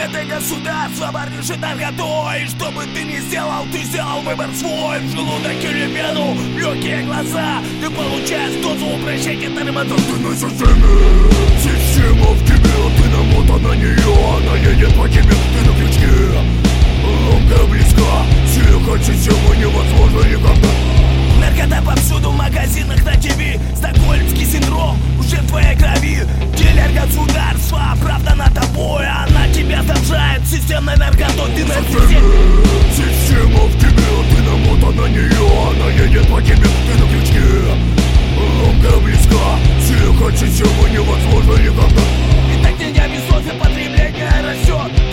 Это государство барнишит наркотой. И что бы ты ни сделал, ты сделал выбор свой. В желудок или вену, в легкие глаза. Ты получаешь дозу упрощения тормозов. Ты на системе, система в тебе. Ты намотан на нее, она едет по тебе. Ты на крючке, ломка близка. Съехать систему невозможно никогда. Наркота повсюду, в магазинах, на ТВ. Стокгольмский синдром уже в твоей крови. Дилер государства, правда над тобой. Она тебя снабжает системной наркотой. Ты на системе. Система в тебе, ты намотан на нее. Она едет по тебе, ты на крючке. Ломка близка, съехать систему невозможно никогда. И так деньгами соцпотребление растет.